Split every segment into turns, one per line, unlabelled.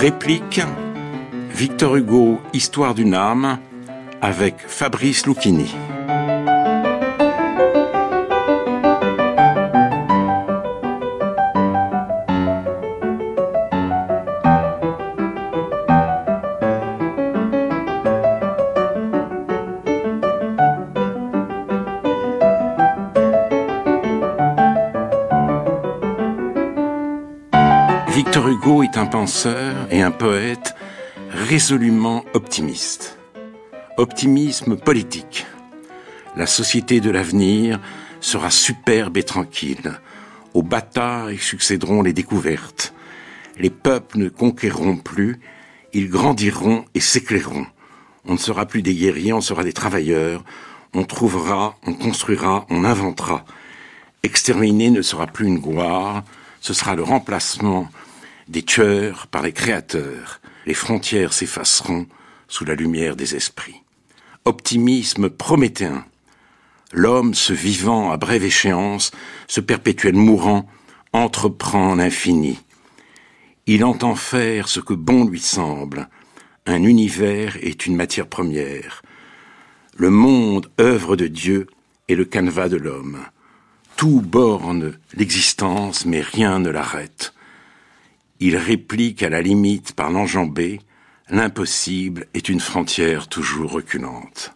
Réplique, Victor Hugo, Histoire d'une âme, avec Fabrice Lucchini. Victor Hugo est un penseur et un poète résolument optimiste. Optimisme politique. La société de l'avenir sera superbe et tranquille. Aux batailles succéderont les découvertes. Les peuples ne conquéreront plus, ils grandiront et s'éclaireront. On ne sera plus des guerriers, on sera des travailleurs. On trouvera, on construira, on inventera. Exterminer ne sera plus une gloire, ce sera le remplacement des tueurs par les créateurs. Les frontières s'effaceront sous la lumière des esprits. Optimisme prométhéen. L'homme, se vivant à brève échéance, ce perpétuel mourant, entreprend l'infini. Il entend faire ce que bon lui semble. Un univers est une matière première. Le monde, œuvre de Dieu, est le canevas de l'homme. Tout borne l'existence, mais rien ne l'arrête. Il réplique à la limite par l'enjambée, l'impossible est une frontière toujours reculante.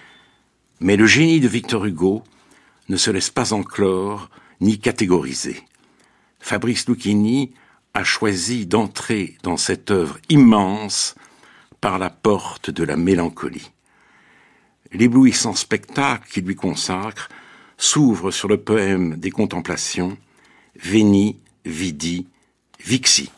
Mais le génie de Victor Hugo ne se laisse pas enclore ni catégoriser. Fabrice Lucchini a choisi d'entrer dans cette œuvre immense par la porte de la mélancolie. L'éblouissant spectacle qu'il lui consacre s'ouvre sur le poème des Contemplations, Veni, Vidi, Vixi,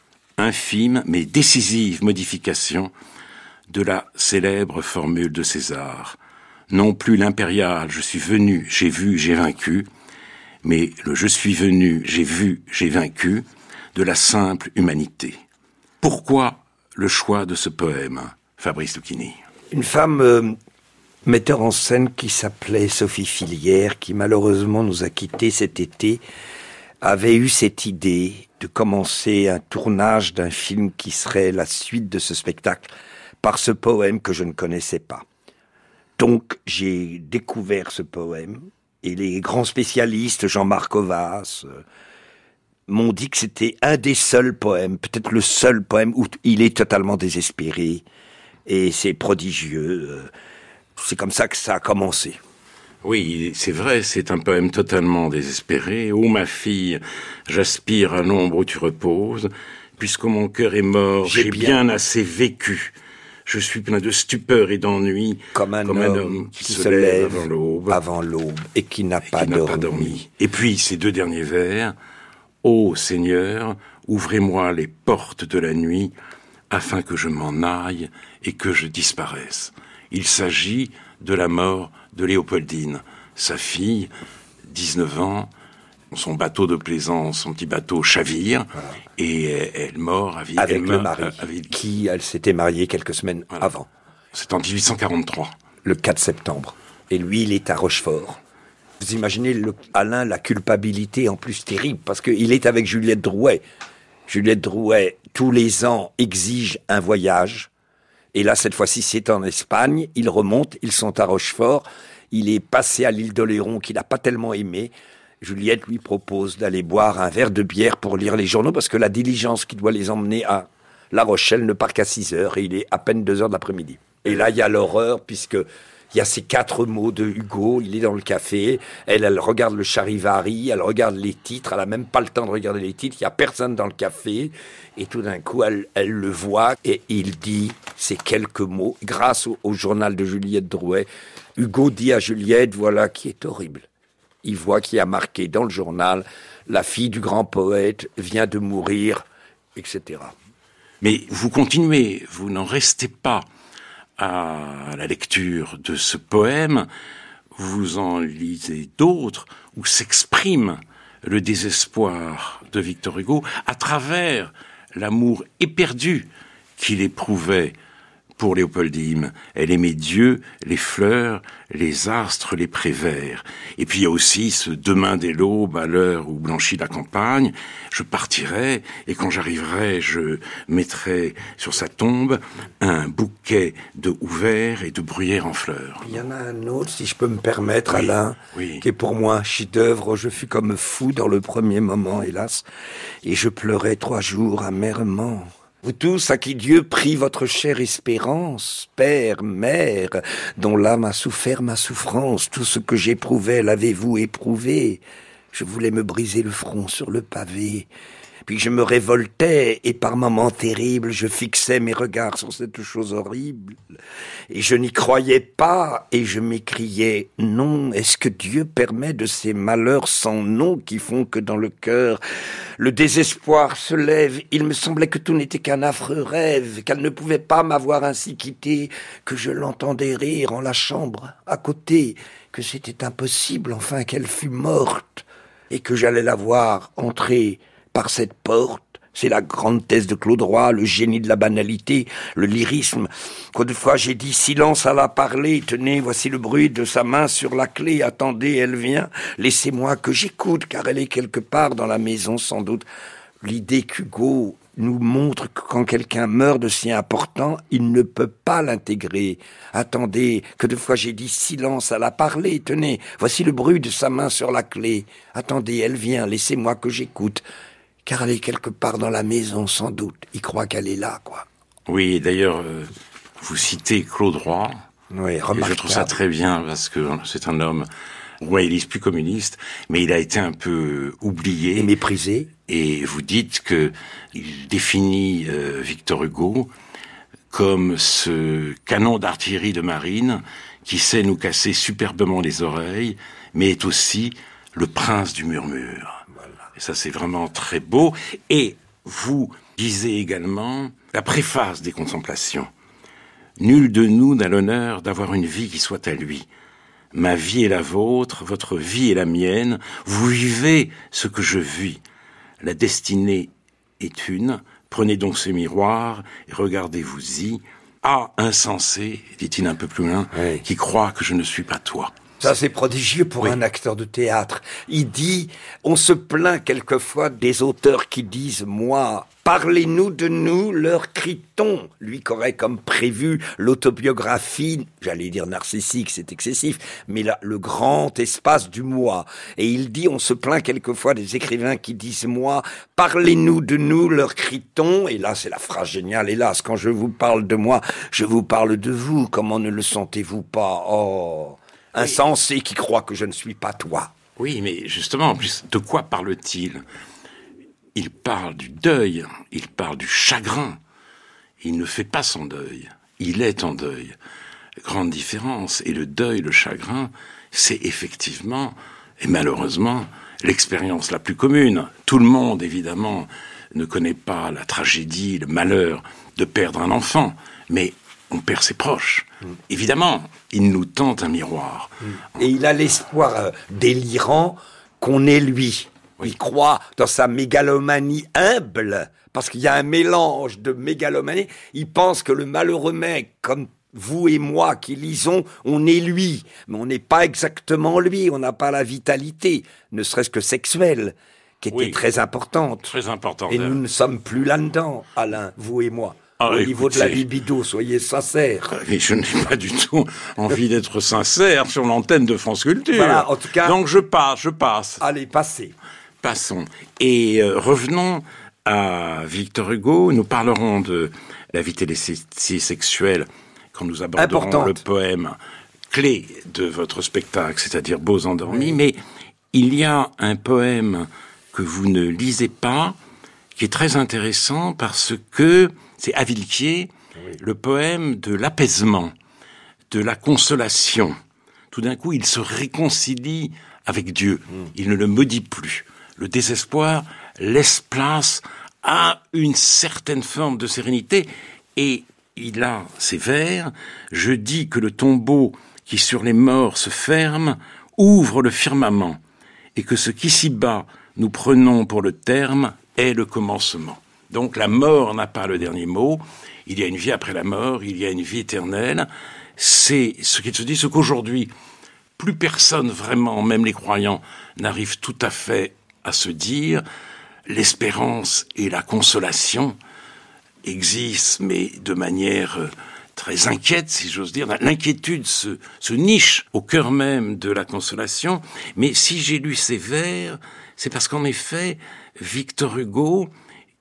infime mais décisive modification de la célèbre formule de César. Non plus l'impérial « je suis venu, j'ai vu, j'ai vaincu », mais le « je suis venu, j'ai vu, j'ai vaincu » de la simple humanité. Pourquoi le choix de ce poème, Fabrice Lucchini ?
Une femme metteur en scène qui s'appelait Sophie Filière, qui malheureusement nous a quittés cet été, avait eu cette idée de commencer un tournage d'un film qui serait la suite de ce spectacle par ce poème que je ne connaissais pas. Donc j'ai découvert ce poème et les grands spécialistes, Jean-Marc Ovas, m'ont dit que c'était un des seuls poèmes, peut-être le seul poème où il est totalement désespéré et c'est prodigieux. C'est comme ça que ça a commencé.
Oui, c'est vrai, c'est un poème totalement désespéré. Ô ma fille, j'aspire à l'ombre où tu reposes. Puisque mon cœur est mort, j'ai bien assez vécu. Je suis plein de stupeur et d'ennui.
Comme un homme qui se lève avant l'aube et qui n'a pas dormi.
Et puis, ces deux derniers vers. Ô Seigneur, ouvrez-moi les portes de la nuit, afin que je m'en aille et que je disparaisse. Il s'agit de la mort de Léopoldine, sa fille, 19 ans, son bateau de plaisance, son petit bateau chavire, voilà. Et elle meurt
avec le mari, qui elle s'était mariée quelques semaines avant.
C'est en 1843.
Le 4 septembre. Et lui, il est à Rochefort. Vous imaginez, Alain, la culpabilité en plus terrible, parce qu'il est avec Juliette Drouet. Juliette Drouet, tous les ans, exige un voyage. Et là, cette fois-ci, c'est en Espagne. Ils remontent, ils sont à Rochefort. Il est passé à l'île d'Oléron, qu'il n'a pas tellement aimé. Juliette lui propose d'aller boire un verre de bière pour lire les journaux, parce que la diligence qui doit les emmener à La Rochelle ne part qu'à 6 heures, et il est à peine 2 heures de l'après-midi. Et là, il y a l'horreur, puisque il y a ces 4 mots de Hugo, il est dans le café, elle regarde le charivari, elle regarde les titres, elle a même pas le temps de regarder les titres, il y a personne dans le café, et tout d'un coup, elle le voit, et il dit ces quelques mots, grâce au journal de Juliette Drouet. Hugo dit à Juliette, voilà qui est horrible. Il voit qu'il y a marqué dans le journal, la fille du grand poète vient de mourir, etc.
Mais vous continuez, vous n'en restez pas à la lecture de ce poème, vous en lisez d'autres où s'exprime le désespoir de Victor Hugo à travers l'amour éperdu qu'il éprouvait pour Léopoldine. Elle aimait Dieu, les fleurs, les astres, les prévers. Et puis il y a aussi ce demain dès l'aube, à l'heure où blanchit la campagne. Je partirai, et quand j'arriverai, je mettrai sur sa tombe un bouquet de houverts et de bruyères en fleurs.
Il y en a un autre, si je peux me permettre,
Oui,
Alain,
oui.
qui est pour moi un chef-d'œuvre. Je fus comme fou dans le premier moment, hélas, et je pleurais 3 jours amèrement. Vous tous, à qui Dieu prie votre chère espérance, père, mère, dont l'âme a souffert ma souffrance, tout ce que j'éprouvais, l'avez-vous éprouvé? Je voulais me briser le front sur le pavé. Puis je me révoltais, et par moments terribles, je fixais mes regards sur cette chose horrible. Et je n'y croyais pas, et je m'écriais, non, est-ce que Dieu permet de ces malheurs sans nom qui font que dans le cœur, le désespoir se lève? Il me semblait que tout n'était qu'un affreux rêve, qu'elle ne pouvait pas m'avoir ainsi quitté, que je l'entendais rire en la chambre, à côté, que c'était impossible, enfin, qu'elle fût morte, et que j'allais la voir entrer par cette porte. C'est la grande thèse de Claude Roy, le génie de la banalité, le lyrisme. Qu'autrefois j'ai dit silence à la parler, tenez, voici le bruit de sa main sur la clé, attendez, elle vient, laissez-moi que j'écoute, car elle est quelque part dans la maison sans doute. L'idée qu'Hugo nous montre que quand quelqu'un meurt de si important, il ne peut pas l'intégrer. Attendez, que de fois j'ai dit silence à la parler, tenez, voici le bruit de sa main sur la clé, attendez, elle vient, laissez-moi que j'écoute. Car elle est quelque part dans la maison, sans doute. Il croit qu'elle est là, quoi.
Oui, d'ailleurs, vous citez Claude Roy.
Oui,
et
remarquable.
je trouve ça très bien, parce que c'est un homme royaliste, plus communiste, mais il a été un peu oublié.
Et méprisé.
Et vous dites que il définit Victor Hugo comme ce canon d'artillerie de marine qui sait nous casser superbement les oreilles, mais est aussi le prince du murmure. Et ça, c'est vraiment très beau. Et vous lisez également la préface des Contemplations. Nul de nous n'a l'honneur d'avoir une vie qui soit à lui. Ma vie est la vôtre, votre vie est la mienne. Vous vivez ce que je vis. La destinée est une. Prenez donc ce miroir et regardez-vous-y. Ah, insensé, dit-il un peu plus loin,
oui,
qui croit que je ne suis pas toi.
Ça, c'est prodigieux pour un acteur de théâtre. Il dit, on se plaint quelquefois des auteurs qui disent « moi ». Parlez-nous de nous, leur crie-t-on. Lui qui aurait comme prévu l'autobiographie, j'allais dire narcissique, c'est excessif, mais là, le grand espace du moi. Et il dit, on se plaint quelquefois des écrivains qui disent moi, parlez-nous de nous, leur crie-t-on. Et là, c'est la phrase géniale. Hélas, quand je vous parle de moi, je vous parle de vous. Comment ne le sentez-vous pas? Oh, insensé qui croit que je ne suis pas toi.
Oui, mais justement, en plus, de quoi parle-t-il ? Il parle du deuil, il parle du chagrin. Il ne fait pas son deuil, il est en deuil. Grande différence. Et le deuil, le chagrin, c'est effectivement, et malheureusement, l'expérience la plus commune. Tout le monde, évidemment, ne connaît pas la tragédie, le malheur de perdre un enfant, mais on perd ses proches. Évidemment, il nous tend un miroir.
Et il a l'espoir délirant qu'on est lui. Il croit dans sa mégalomanie humble, parce qu'il y a un mélange de mégalomanie. Il pense que le malheureux mec, comme vous et moi qui lisons, on est lui. Mais on n'est pas exactement lui, on n'a pas la vitalité, ne serait-ce que sexuelle, qui était très importante.
Très importante.
Et nous ne sommes plus là-dedans, Alain, vous et moi. Au niveau de la libido, soyez sincères.
Mais je n'ai pas du tout envie d'être sincère sur l'antenne de France Culture.
Voilà, en tout cas.
Donc je passe.
Allez, passez.
Passons. Et revenons à Victor Hugo. Nous parlerons de la vitalité sexuelle quand nous aborderons le poème clé de votre spectacle, c'est-à-dire Beaux endormis. Oui. Mais il y a un poème que vous ne lisez pas, qui est très intéressant parce que c'est à Villequier, le poème de l'apaisement, de la consolation. Tout d'un coup, il se réconcilie avec Dieu. Il ne le maudit plus. Le désespoir laisse place à une certaine forme de sérénité. Et il a ces vers, « Je dis que le tombeau qui sur les morts se ferme ouvre le firmament, et que ce qu'ici-bas nous prenons pour le terme est le commencement. » Donc la mort n'a pas le dernier mot. Il y a une vie après la mort, il y a une vie éternelle. C'est ce qu'il se dit, ce qu'aujourd'hui, plus personne vraiment, même les croyants, n'arrive tout à fait à se dire. L'espérance et la consolation existent, mais de manière très inquiète, si j'ose dire. L'inquiétude se niche au cœur même de la consolation. Mais si j'ai lu ces vers, c'est parce qu'en effet, Victor Hugo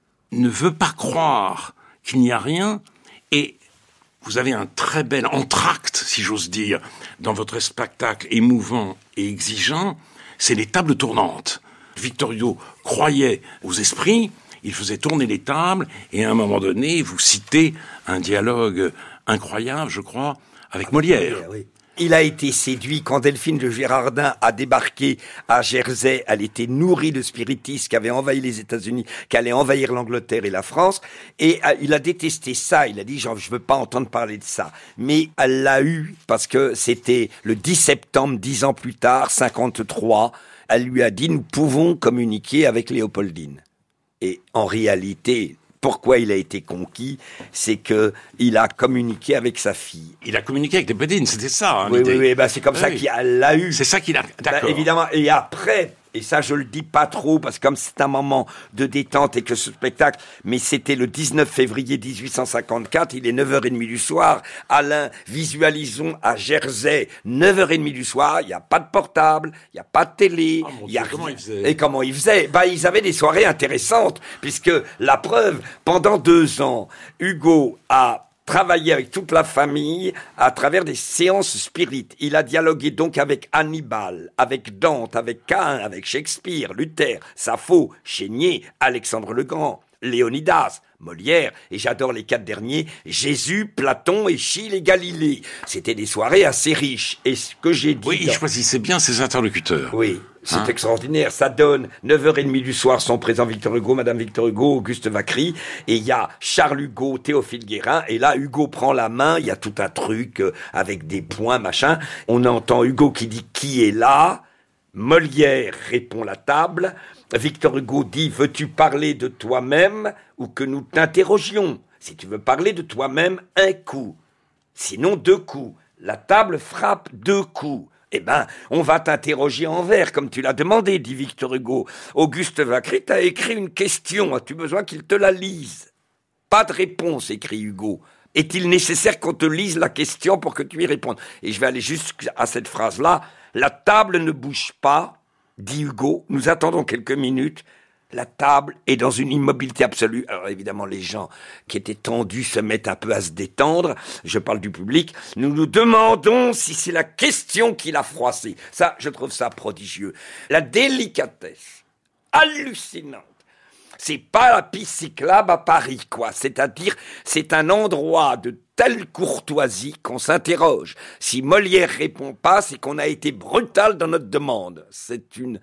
ne veut pas croire qu'il n'y a rien. Et vous avez un très bel entracte, si j'ose dire, dans votre spectacle émouvant et exigeant, c'est les tables tournantes. Victor Hugo croyait aux esprits, il faisait tourner les tables, et à un moment donné, vous citez un dialogue incroyable, je crois, avec Molière.
Oui. Il a été séduit quand Delphine de Girardin a débarqué à Jersey. Elle était nourrie de spiritistes qui avaient envahi les États-Unis, qui allaient envahir l'Angleterre et la France. Et il a détesté ça. Il a dit, je veux pas entendre parler de ça. Mais elle l'a eu parce que c'était le 10 septembre, 10 ans plus tard, 53. Elle lui a dit, nous pouvons communiquer avec Léopoldine. Et en réalité, pourquoi il a été conquis, c'est que il a communiqué avec sa fille.
Il a communiqué avec Léopoldine, c'était ça. Hein,
oui, c'est comme ça qu'il l'a eu.
C'est ça qu'il a, d'accord.
Évidemment, et après, et ça je le dis pas trop, parce que comme c'est un moment de détente et que ce spectacle, mais c'était le 19 février 1854, il est 9h30 du soir, Alain, visualisons à Jersey, 9h30 du soir, il n'y a pas de portable, il n'y a pas de télé, il y a
comment il faisait?
Et comment ils faisaient? Ils avaient des soirées intéressantes, puisque la preuve, pendant 2 ans, Hugo a travaillé avec toute la famille à travers des séances spirites. Il a dialogué donc avec Hannibal, avec Dante, avec Caïn, avec Shakespeare, Luther, Sappho, Chénier, Alexandre le Grand, Léonidas, Molière, et j'adore les 4 derniers, Jésus, Platon, Échille et Galilée. C'était des soirées assez riches. Et ce que j'ai dit...
Oui, il choisissait bien ses interlocuteurs.
Oui, c'est extraordinaire. Ça donne 9h30 du soir sont présents Victor Hugo, Madame Victor Hugo, Auguste Vacry, et il y a Charles Hugo, Théophile Guérin, et là, Hugo prend la main, il y a tout un truc avec des points, machin. On entend Hugo qui dit « Qui est là ?» Molière répond la table. Victor Hugo dit « Veux-tu parler de toi-même ou que nous t'interrogions ? Si tu veux parler de toi-même, un coup. Sinon, 2 coups. La table frappe 2 coups. Eh ben, on va t'interroger en vers, comme tu l'as demandé, dit Victor Hugo. Auguste Vacry t'a écrit une question. As-tu besoin qu'il te la lise ? Pas de réponse, écrit Hugo. Est-il nécessaire qu'on te lise la question pour que tu y répondes ? Et je vais aller jusqu'à cette phrase-là. La table ne bouge pas, dit Hugo. Nous attendons quelques minutes. La table est dans une immobilité absolue. Alors évidemment, les gens qui étaient tendus se mettent un peu à se détendre. Je parle du public. Nous nous demandons si c'est la question qui l'a froissé. Ça, je trouve ça prodigieux. La délicatesse hallucinante. C'est pas la piste cyclable à Paris, quoi. C'est-à-dire, c'est un endroit de telle courtoisie qu'on s'interroge. Si Molière répond pas, c'est qu'on a été brutal dans notre demande. C'est une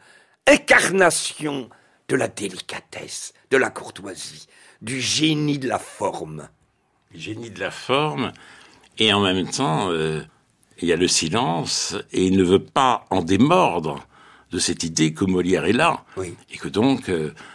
incarnation de la délicatesse, de la courtoisie, du génie de la forme.
Génie de la forme, et en même temps, il y a le silence, et il ne veut pas en démordre de cette idée que Molière est là,
oui.
Et que donc,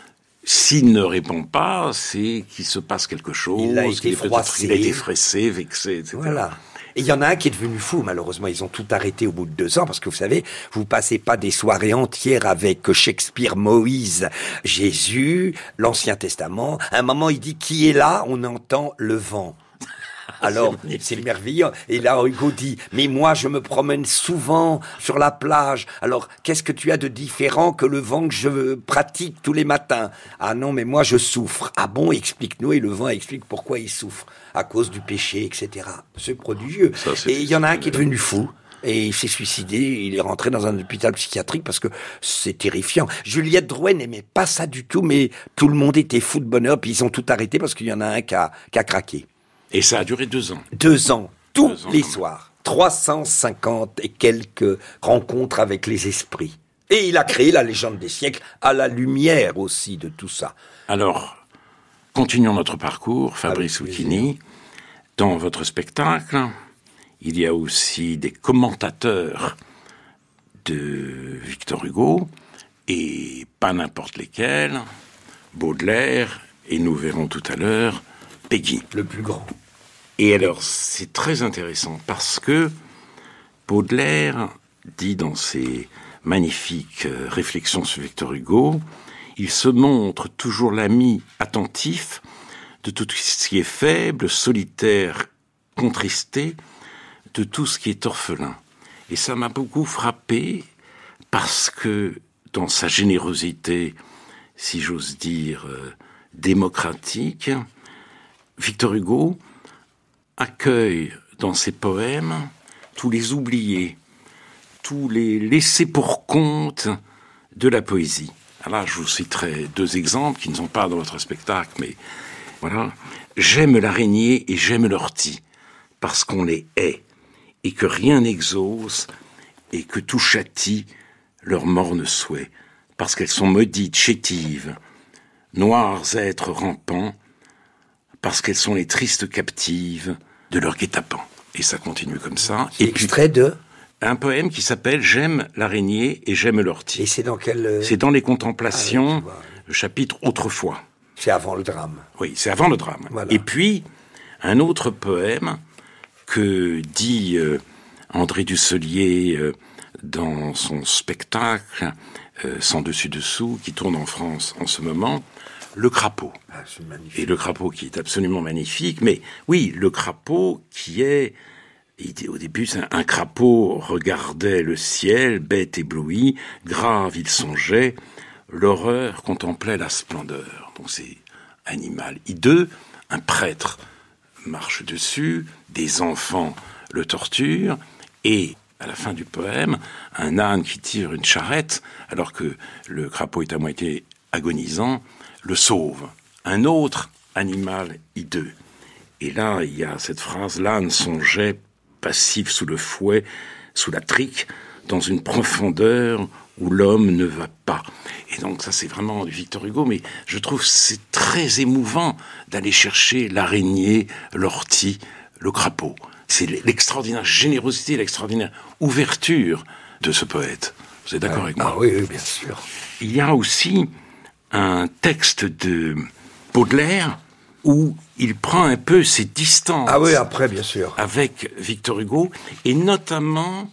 s'il ne répond pas, c'est qu'il se passe quelque chose,
il a été froissé,
il a été fressé, vexé, etc.
Voilà. Et il y en a un qui est devenu fou, malheureusement. Ils ont tout arrêté au bout de 2 ans, parce que vous savez, vous passez pas des soirées entières avec Shakespeare, Moïse, Jésus, l'Ancien Testament. À un moment, il dit « Qui est là ?» On entend le vent. Alors, c'est merveilleux. Et là, Hugo dit, mais moi, je me promène souvent sur la plage. Alors, qu'est-ce que tu as de différent que le vent que je pratique tous les matins? Ah non, mais moi, je souffre. Ah bon, explique-nous. Et le vent explique pourquoi il souffre. À cause du péché, etc. C'est prodigieux.
Ça, c'est
et il y en a un qui est devenu fou. Et il s'est suicidé, il est rentré dans un hôpital psychiatrique parce que c'est terrifiant. Juliette Drouet n'aimait pas ça du tout, mais tout le monde était fou de bonheur, puis ils ont tout arrêté parce qu'il y en a un qui a craqué.
Et ça a duré 2 ans.
2 ans, tous les soirs. 350 et quelques rencontres avec les esprits. Et il a créé la légende des siècles à la lumière aussi de tout ça.
Alors, continuons notre parcours, Fabrice Lucchini. Dans votre spectacle, il y a aussi des commentateurs de Victor Hugo, et pas n'importe lesquels, Baudelaire et nous verrons tout à l'heure Péguy.
Le plus grand.
Et alors, c'est très intéressant parce que Baudelaire dit dans ses magnifiques réflexions sur Victor Hugo, il se montre toujours l'ami attentif de tout ce qui est faible, solitaire, contristé, de tout ce qui est orphelin. Et ça m'a beaucoup frappé parce que dans sa générosité, si j'ose dire, démocratique, Victor Hugo accueille dans ses poèmes tous les oubliés, tous les laissés pour compte de la poésie. Alors là, je vous citerai 2 exemples qui ne sont pas dans votre spectacle, mais voilà. J'aime l'araignée et j'aime l'ortie, parce qu'on les hait, et que rien n'exauce, et que tout châtie leurs mornes souhaits, parce qu'elles sont maudites, chétives, noirs êtres rampants, parce qu'elles sont les tristes captives de leur guet-apens. Et ça continue comme ça.
Et extrait de
un poème qui s'appelle « J'aime l'araignée et j'aime l'ortie ».
Et c'est dans quel...
C'est dans les Contemplations,
oui,
le chapitre « Autrefois ».
C'est avant le drame.
Oui, c'est avant le drame.
Voilà.
Et puis, un autre poème que dit André Dussolier dans son spectacle « Sans dessus-dessous » qui tourne en France en ce moment, « Le crapaud ».
Ah, c'est magnifique.
Et le crapaud qui est absolument magnifique, mais oui, le crapaud qui est... Au début, un crapaud regardait le ciel, bête ébloui, grave il songeait, l'horreur contemplait la splendeur. Donc c'est animal hideux, un prêtre marche dessus, des enfants le torturent, et à la fin du poème, un âne qui tire une charrette, alors que le crapaud est à moitié agonisant, le sauve. Un autre animal hideux. Et là, il y a cette phrase, l'âne songeait passif sous le fouet, sous la trique, dans une profondeur où l'homme ne va pas. Et donc ça, c'est vraiment du Victor Hugo, mais je trouve que c'est très émouvant d'aller chercher l'araignée, l'ortie, le crapaud. C'est l'extraordinaire générosité, l'extraordinaire ouverture de ce poète. Vous êtes d'accord avec moi?
Ah oui, oui, bien sûr.
Il y a aussi un texte de Baudelaire où il prend un peu ses distances.
Ah oui, après, bien sûr.
Avec Victor Hugo, et notamment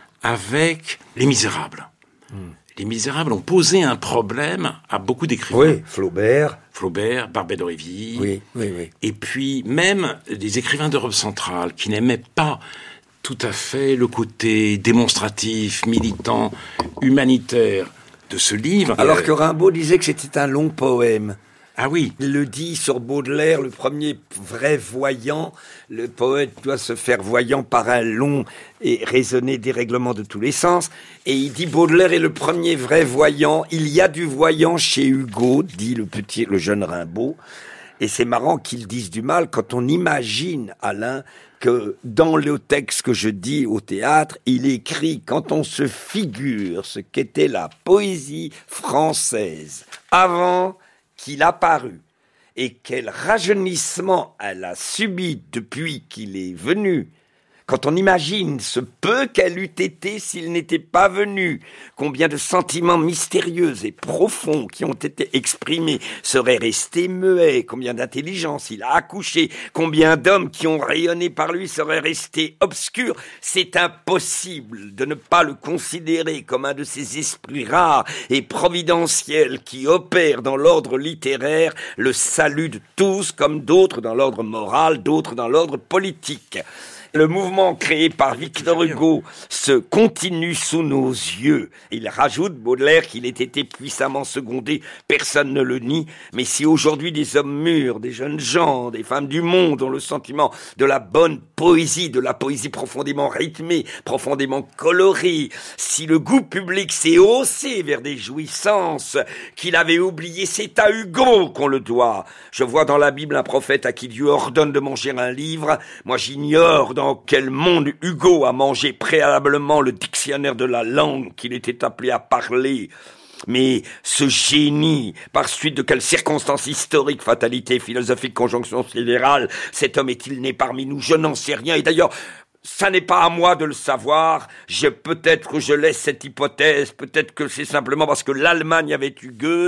avec Les Misérables. Les Misérables ont posé un problème à beaucoup d'écrivains.
Oui, Flaubert,
Barbet d'Aurevilly.
Oui, oui, oui.
Et puis même des écrivains d'Europe centrale qui n'aimaient pas tout à fait le côté démonstratif, militant, humanitaire de ce livre.
Alors que Rimbaud disait que c'était un long poème.
Ah oui.
Il le dit sur Baudelaire, le premier vrai voyant. Le poète doit se faire voyant par un long et raisonné dérèglement de tous les sens. Et il dit Baudelaire est le premier vrai voyant. Il y a du voyant chez Hugo, dit le jeune Rimbaud. Et c'est marrant qu'ils disent du mal quand on imagine, Alain, que dans le texte que je dis au théâtre, il écrit quand on se figure ce qu'était la poésie française avant qu'il apparut et quel rajeunissement elle a subi depuis qu'il est venu, quand on imagine ce peu qu'elle eût été s'il n'était pas venu, combien de sentiments mystérieux et profonds qui ont été exprimés seraient restés muets, combien d'intelligence il a accouché, combien d'hommes qui ont rayonné par lui seraient restés obscurs, c'est impossible de ne pas le considérer comme un de ces esprits rares et providentiels qui opèrent dans l'ordre littéraire le salut de tous, comme d'autres dans l'ordre moral, d'autres dans l'ordre politique. Le mouvement créé par Victor Hugo se continue sous nos yeux. Il rajoute, Baudelaire, qu'il ait été puissamment secondé, personne ne le nie, mais si aujourd'hui des hommes mûrs, des jeunes gens, des femmes du monde ont le sentiment de la bonne poésie, de la poésie profondément rythmée, profondément colorée, si le goût public s'est haussé vers des jouissances qu'il avait oubliées, c'est à Hugo qu'on le doit. Je vois dans la Bible un prophète à qui Dieu ordonne de manger un livre. Moi, j'ignore dans quel monde Hugo a mangé préalablement le dictionnaire de la langue qu'il était appelé à parler. Mais ce génie, par suite de quelle circonstance historique, fatalité, philosophique, conjonction sidérale, cet homme est-il né parmi nous? Je n'en sais rien. Et d'ailleurs, ça n'est pas à moi de le savoir. Peut-être que je laisse cette hypothèse. Peut-être que c'est simplement parce que l'Allemagne avait eu Goethe.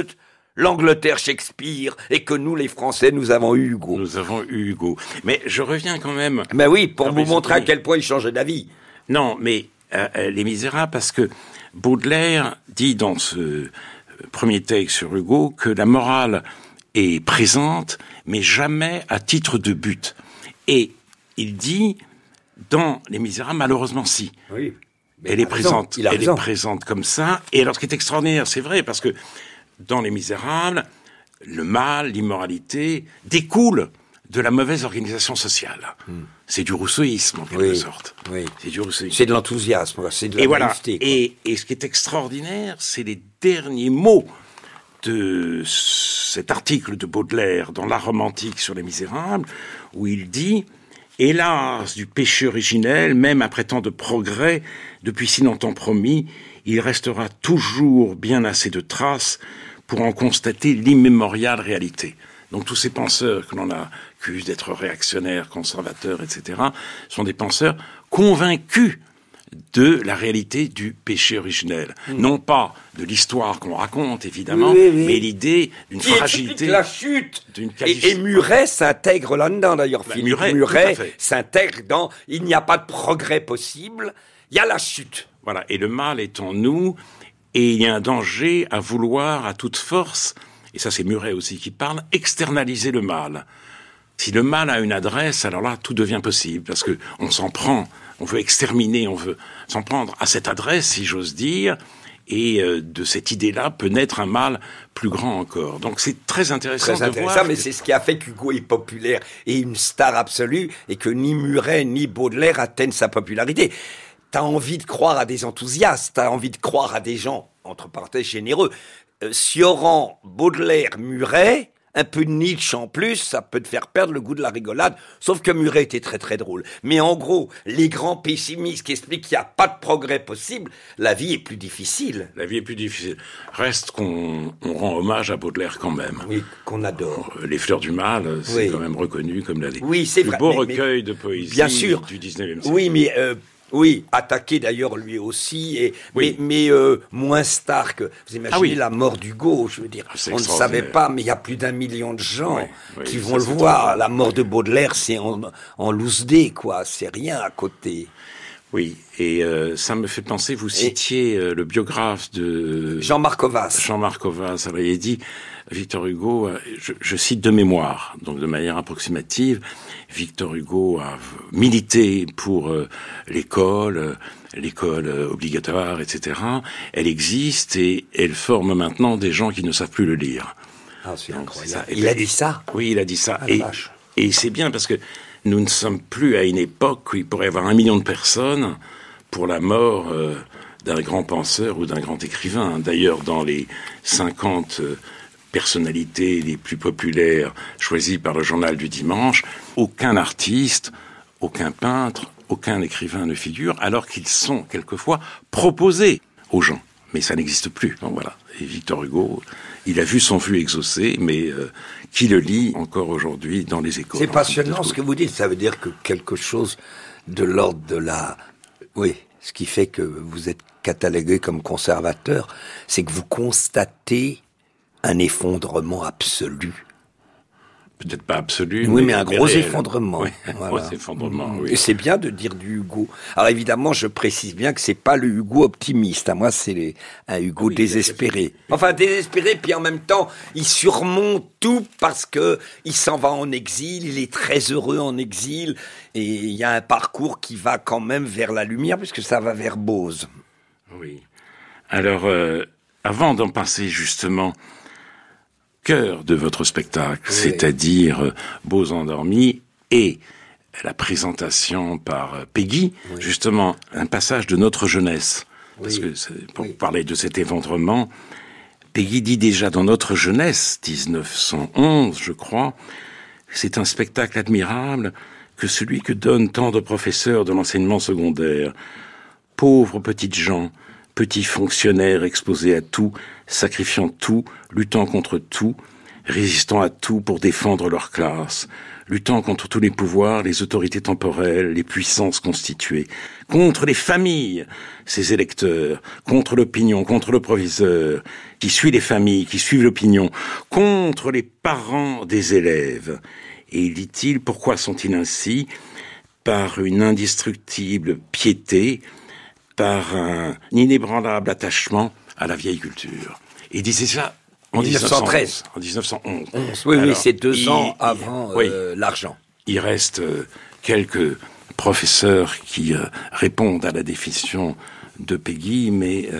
l'Angleterre Shakespeare et que nous, les Français, nous avons eu Hugo.
Nous avons eu Hugo. Mais je reviens quand même...
Mais oui, pour vous montrer à quel point il changeait d'avis.
Non, mais Les Misérables, parce que Baudelaire dit dans ce premier texte sur Hugo que la morale est présente, mais jamais à titre de but. Et il dit, dans Les Misérables, malheureusement si.
Oui.
Elle est présente. Elle est présente comme ça. Et alors, ce qui est extraordinaire, c'est vrai, parce que dans Les Misérables, le mal, l'immoralité découlent de la mauvaise organisation sociale. C'est du rousseauisme, en quelque sorte.
Oui.
C'est du rousseauisme.
C'est de l'enthousiasme, c'est de la naïveté.
Et ce qui est extraordinaire, c'est les derniers mots de cet article de Baudelaire dans l'art romantique sur Les Misérables, où il dit « Hélas, du péché originel, même après tant de progrès, depuis si longtemps promis, il restera toujours bien assez de traces pour en constater l'immémoriale réalité. » Donc tous ces penseurs que l'on accuse d'être réactionnaires, conservateurs, etc., sont des penseurs convaincus de la réalité du péché originel. Non pas de l'histoire qu'on raconte, évidemment, mais l'idée d'une fragilité.
La chute.
Et
Muret s'intègre là-dedans, d'ailleurs.
Muret
s'intègre dans « il n'y a pas de progrès possible, il y a la chute ».
Voilà, et le mal est en nous, et il y a un danger à vouloir à toute force, et ça c'est Muret aussi qui parle, externaliser le mal. Si le mal a une adresse, alors là, tout devient possible, parce que on s'en prend, on veut exterminer, on veut s'en prendre à cette adresse, si j'ose dire, et de cette idée-là peut naître un mal plus grand encore. Donc c'est très intéressant de voir.
Mais c'est ce qui a fait qu'Hugo est populaire et une star absolue, et que ni Muret ni Baudelaire atteignent sa popularité. T'as envie de croire à des enthousiastes, t'as envie de croire à des gens, entre parenthèses, généreux. Sioran, Baudelaire, Muret, un peu de Nietzsche en plus, ça peut te faire perdre le goût de la rigolade, sauf que Muret était très très drôle. Mais en gros, les grands pessimistes qui expliquent qu'il n'y a pas de progrès possible, la vie est plus difficile.
La vie est plus difficile. Reste qu'on rend hommage à Baudelaire quand même.
Oui, qu'on adore.
Les Fleurs du Mal, c'est quand même reconnu comme l'un des
plus
beaux recueils de poésie
bien sûr.
Du 19e siècle.
Oui, mais... attaqué d'ailleurs lui aussi, mais moins star que... Vous imaginez la mort d'Hugo, je veux dire. On ne savait pas, mais il y a plus d'1 million de gens qui vont le voir. La mort de Baudelaire, c'est en loose day, quoi. C'est rien à côté.
Oui, et ça me fait penser, vous citiez le biographe de...
Jean-Marc Ovas.
Jean-Marc Ovas, il avait dit, Victor Hugo, je cite de mémoire, donc de manière approximative, Victor Hugo a milité pour l'école obligatoire, etc. Elle existe et elle forme maintenant des gens qui ne savent plus le lire.
Ah, c'est incroyable. Il a dit ça?
Oui, il a dit ça. Et c'est bien parce que nous ne sommes plus à une époque où il pourrait y avoir 1 million de personnes pour la mort d'un grand penseur ou d'un grand écrivain. D'ailleurs, dans les 50 personnalités les plus populaires choisies par le journal du dimanche, aucun artiste, aucun peintre, aucun écrivain ne figure, alors qu'ils sont quelquefois proposés aux gens. Mais ça n'existe plus. Donc voilà. Et Victor Hugo, il a vu son vœu exaucé, mais qui le lit encore aujourd'hui dans les écoles.
C'est passionnant ce que vous dites. Ça veut dire que quelque chose de l'ordre de la... Oui, ce qui fait que vous êtes catalogué comme conservateur, c'est que vous constatez un effondrement absolu.
Peut-être pas absolu.
Oui, mais un gros effondrement.
Oui, un gros effondrement, oui.
Et c'est bien de dire du Hugo. Alors évidemment, je précise bien que c'est pas le Hugo optimiste. Moi, c'est un Hugo désespéré. Enfin, désespéré, puis en même temps, il surmonte tout parce que il s'en va en exil, il est très heureux en exil, et il y a un parcours qui va quand même vers la lumière, puisque ça va vers Beauce.
Oui. Alors, avant d'en passer justement... cœur de votre spectacle, c'est-à-dire Beauce endormis et la présentation par Péguy, justement un passage de notre jeunesse, parce que pour parler de cet effondrement, Péguy dit déjà dans notre jeunesse, 1911 je crois, c'est un spectacle admirable que celui que donnent tant de professeurs de l'enseignement secondaire, pauvres petites gens, petits fonctionnaires exposés à tout, sacrifiant tout, luttant contre tout, résistant à tout pour défendre leur classe. luttant contre tous les pouvoirs, les autorités temporelles, les puissances constituées, contre les familles, ses électeurs, contre l'opinion, contre le proviseur, qui suit les familles, qui suivent l'opinion, contre les parents des élèves. Et dit-il, pourquoi sont-ils ainsi? Par une indestructible piété, par un inébranlable attachement à la vieille culture. Il disait ça en
1913.
En 1911.
Oui,
Alors,
c'est 2 ans avant l'argent.
Il reste quelques professeurs qui répondent à la définition de Péguy, mais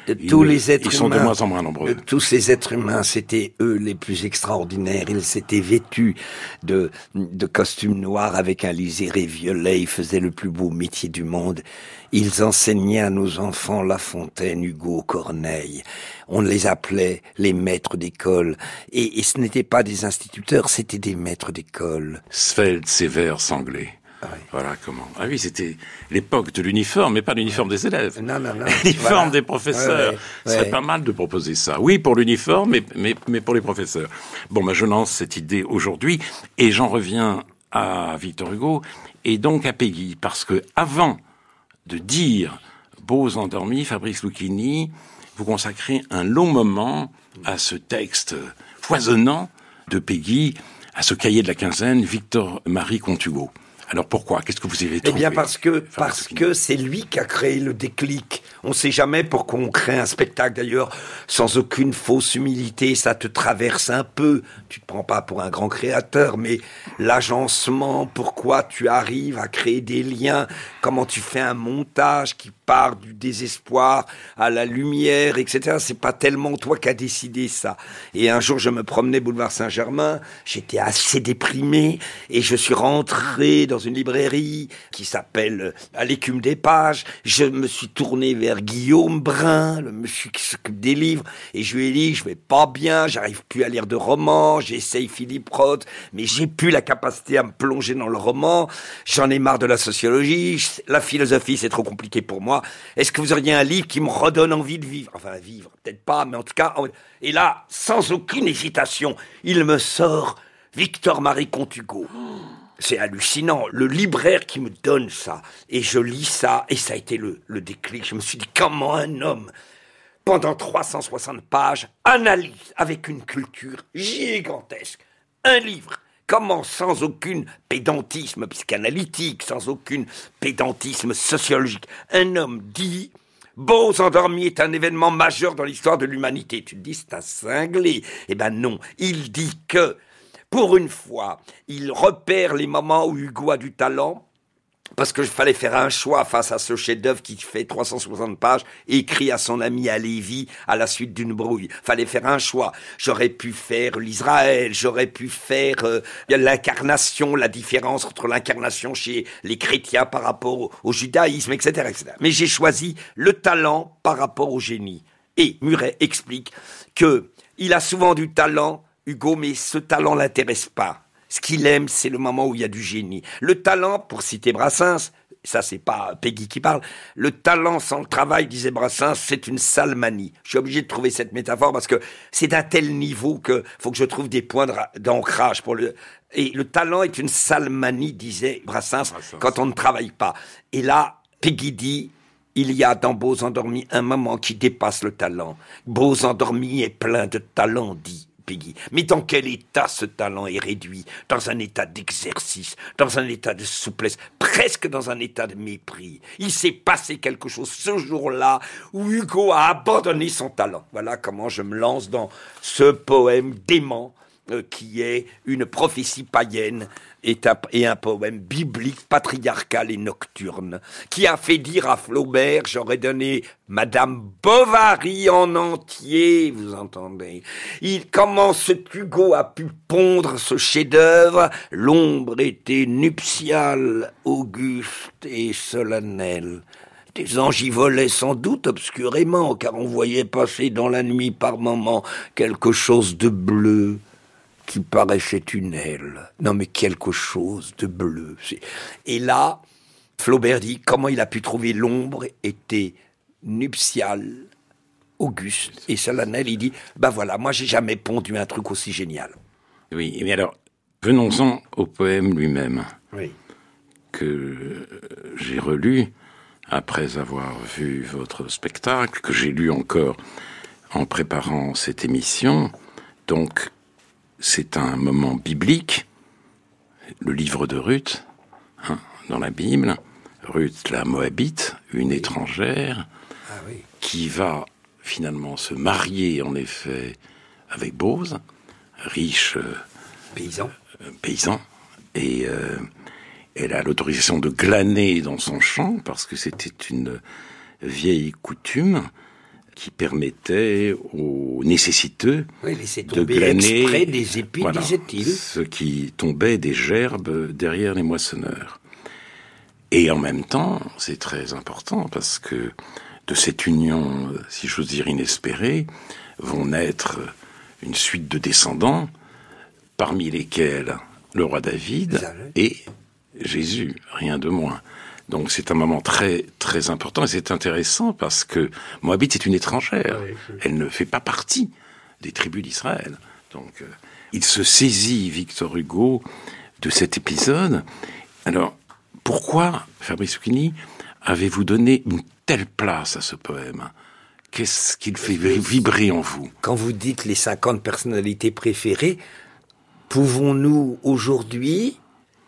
ils sont de moins en moins nombreux.
Tous ces êtres humains, c'était eux les plus extraordinaires. Ils s'étaient vêtus de costumes noirs avec un liséré violet. Ils faisaient le plus beau métier du monde. Ils enseignaient à nos enfants La Fontaine, Hugo, Corneille. On les appelait les maîtres d'école. Et ce n'étaient pas des instituteurs, c'était des maîtres d'école.
Svelte, sévère, sanglé.
Ah oui.
Voilà comment. Ah oui, c'était l'époque de l'uniforme, mais pas l'uniforme des élèves.
Non.
L'uniforme des professeurs.
Ce
serait pas mal de proposer ça. Oui, pour l'uniforme, mais pour les professeurs. Bon, je lance cette idée aujourd'hui, et j'en reviens à Victor Hugo, et donc à Péguy, parce que avant de dire Beaux endormis, Fabrice Lucchini, vous consacrez un long moment à ce texte foisonnant de Péguy, à ce cahier de la quinzaine, Victor-Marie Comte Hugo. Alors pourquoi? Qu'est-ce que vous avez trouvé?
Eh bien parce que c'est lui qui a créé le déclic. On ne sait jamais pourquoi on crée un spectacle, d'ailleurs, sans aucune fausse humilité, ça te traverse un peu. Tu te prends pas pour un grand créateur, mais l'agencement, pourquoi tu arrives à créer des liens, comment tu fais un montage qui part du désespoir à la lumière, etc. C'est pas tellement toi qui as décidé ça. Et un jour, je me promenais boulevard Saint-Germain, j'étais assez déprimé, et je suis rentré dans une librairie qui s'appelle À l'écume des pages. Je me suis tourné vers Guillaume Brun, le monsieur qui s'occupe des livres, et je lui ai dit, je vais pas bien, j'arrive plus à lire de romans, j'essaye Philippe Roth, mais j'ai plus la capacité à me plonger dans le roman, j'en ai marre de la sociologie, la philosophie c'est trop compliqué pour moi. Est-ce que vous auriez un livre qui me redonne envie de vivre? Enfin, vivre, peut-être pas, mais en tout cas... Et là, sans aucune hésitation, il me sort Victor-Marie Comte Hugo. C'est hallucinant, le libraire qui me donne ça. Et je lis ça, et ça a été le déclic. Je me suis dit, comment un homme, pendant 360 pages, analyse avec une culture gigantesque un livre. Comment, sans aucun pédantisme psychanalytique, sans aucun pédantisme sociologique, un homme dit « Beaux endormis est un événement majeur dans l'histoire de l'humanité ». Tu te dis, c'est un cinglé. Eh ben non, il dit que, pour une fois, il repère les moments où Hugo a du talent, parce que fallait faire un choix face à ce chef-d'œuvre qui fait 360 pages, écrit à son ami Halévy à la suite d'une brouille. Fallait faire un choix. J'aurais pu faire l'Israël, j'aurais pu faire l'incarnation, la différence entre l'incarnation chez les chrétiens par rapport au judaïsme, etc., etc. Mais j'ai choisi le talent par rapport au génie. Et Muret explique que il a souvent du talent, Hugo, mais ce talent l'intéresse pas. Ce qu'il aime, c'est le moment où il y a du génie. Le talent, pour citer Brassens, ça c'est pas Péguy qui parle, le talent sans le travail, disait Brassens, c'est une sale manie. Je suis obligé de trouver cette métaphore parce que c'est d'un tel niveau que faut que je trouve des points d'ancrage pour le... Et le talent est une sale manie, disait Brassens, quand on ne travaille pas. Et là, Péguy dit... Il y a dans Beaux endormis un moment qui dépasse le talent. Beaux endormis est plein de talent, dit Péguy. Mais dans quel état ce talent est réduit? Dans un état d'exercice, dans un état de souplesse, presque dans un état de mépris. Il s'est passé quelque chose ce jour-là où Hugo a abandonné son talent. Voilà comment je me lance dans ce poème dément qui est une prophétie païenne et un poème biblique, patriarcal et nocturne, qui a fait dire à Flaubert, j'aurais donné Madame Bovary en entier, vous entendez. Comment ce Hugo a pu pondre ce chef-d'œuvre? L'ombre était nuptiale, auguste et solennelle. Des anges y volaient sans doute obscurément, car on voyait passer dans la nuit par moments quelque chose de bleu, qui paraissait une aile. Non, mais quelque chose de bleu. Et là, Flaubert dit, comment il a pu trouver l'ombre était nuptiale, auguste et solennelle. Il dit, voilà, moi j'ai jamais pondu un truc aussi génial.
Oui, mais alors, Venons-en au poème lui-même,
Oui.
que j'ai relu après avoir vu votre spectacle, que j'ai lu encore en préparant cette émission. Donc, c'est un moment biblique, le livre de Ruth, dans la Bible. Ruth, la Moabite, une étrangère, qui va finalement se marier, en effet, avec Bose, riche paysan, et elle a l'autorisation de glaner dans son champ, parce que c'était une vieille coutume qui permettait aux nécessiteux de glaner
exprès des épis, disait-il.
Ce qui tombait des gerbes derrière les moissonneurs. Et en même temps, c'est très important, parce que de cette union, si j'ose dire inespérée, vont naître une suite de descendants, parmi lesquels le roi David et Jésus, rien de moins. Donc c'est un moment très très important, et c'est intéressant parce que Moabite c'est une étrangère. Elle ne fait pas partie des tribus d'Israël. Donc il se saisit, Victor Hugo, de cet épisode. Alors pourquoi, Fabrice Lucchini, avez-vous donné une telle place à ce poème ? Qu'est-ce qu'il fait vibrer en vous ?
Quand vous dites les 50 personnalités préférées, pouvons-nous aujourd'hui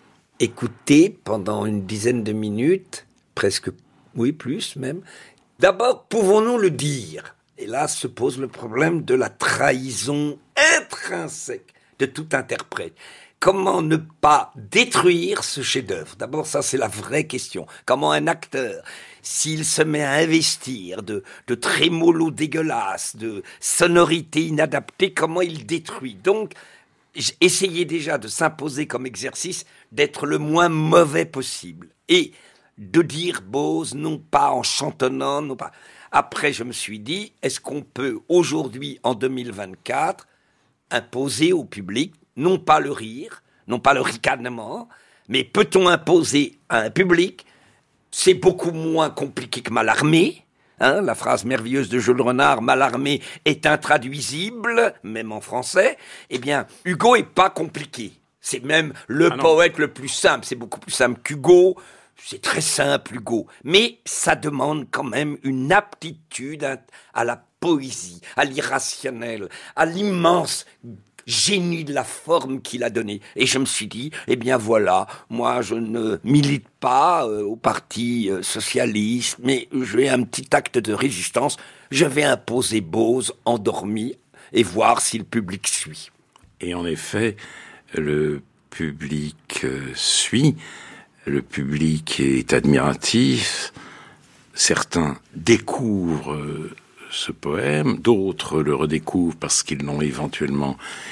écouter pendant une dizaine de minutes, presque, oui, plus même. D'abord, pouvons-nous le dire ? Et là se pose le problème de la trahison intrinsèque de tout interprète. Comment ne pas détruire ce chef-d'œuvre ? D'abord, ça, c'est la vraie question. Comment un acteur, s'il se met à investir de trémolo dégueulasse, de sonorités inadaptées, comment il détruit ? Donc, essayez déjà de s'imposer comme exercice d'être le moins mauvais possible. Et de dire Bose, non pas en chantonnant, non pas... Après, je me suis dit, est-ce qu'on peut, aujourd'hui, en 2024, imposer au public, non pas le rire, non pas le ricanement, mais peut-on imposer à un public, c'est beaucoup moins compliqué que Mallarmé, la phrase merveilleuse de Jules Renard, Mallarmé est intraduisible, même en français. Eh bien, Hugo est pas compliqué. C'est même le poète le plus simple. C'est beaucoup plus simple qu'Hugo. C'est très simple, Hugo. Mais ça demande quand même une aptitude à la poésie, à l'irrationnel, à l'immense génie de la forme qu'il a donnée. Et je me suis dit, eh bien voilà, moi je ne milite pas au parti socialiste, mais j'ai un petit acte de résistance. Je vais imposer Bose endormi et voir si le public suit.
Et en effet, le public suit, le public est admiratif, certains découvrent ce poème, d'autres le redécouvrent parce qu'ils l'ont éventuellement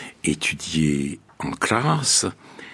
étudié en classe,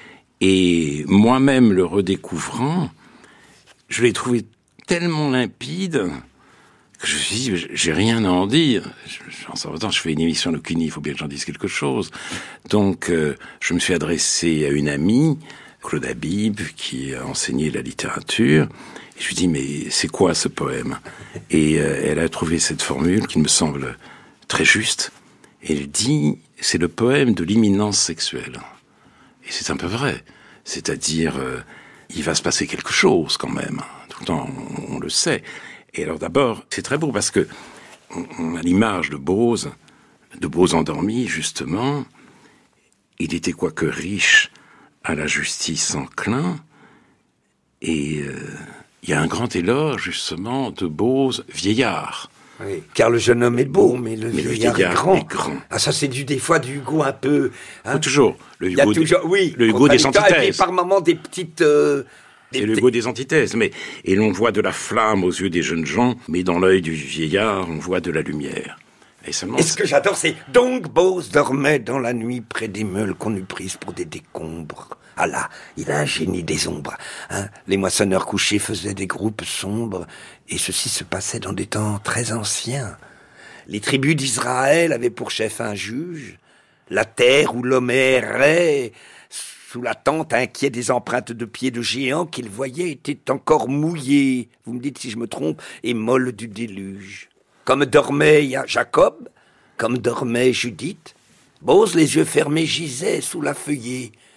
et moi-même le redécouvrant, je l'ai trouvé tellement limpide que je me suis dit, j'ai rien à en dire. En sortant, je fais une émission de Lucchini, il faut bien que j'en dise quelque chose. Donc, je me suis adressé à une amie, Claude Habib, qui a enseigné la littérature. Et je lui dis, mais c'est quoi ce poème ? Et elle a trouvé cette formule qui me semble très juste. Elle dit, c'est le poème de l'imminence sexuelle. Et c'est un peu vrai. C'est-à-dire, il va se passer quelque chose quand même. Tout le temps, on le sait. Et alors d'abord, c'est très beau parce que on a l'image de Bose endormi, justement. Il était quoique riche, à la justice enclin. Et il y a un grand éloge, justement, de Bose vieillard.
Oui, car le jeune homme est beau, mais le vieillard est grand. Ah, ça, c'est des fois du Hugo un peu...
Hein. Toujours. Le Hugo, le Hugo des antithèses.
Et par moments, des petites...
c'est le Hugo des antithèses. Et l'on voit de la flamme aux yeux des jeunes gens, mais dans l'œil du vieillard, on voit de la lumière. Et ce
que j'adore, c'est « Donc Bose dormait dans la nuit près des meules qu'on eût prises pour des décombres. » Ah là, il a un génie des ombres. Hein. Les moissonneurs couchés faisaient des groupes sombres, et ceci se passait dans des temps très anciens. Les tribus d'Israël avaient pour chef un juge. La terre où l'homme errait sous la tente, inquiet des empreintes de pieds de géants qu'il voyait, était encore mouillée, vous me dites si je me trompe, et molle du déluge. Comme dormait Jacob, comme dormait Judith, Bose, les yeux fermés, gisait sous la feuillée.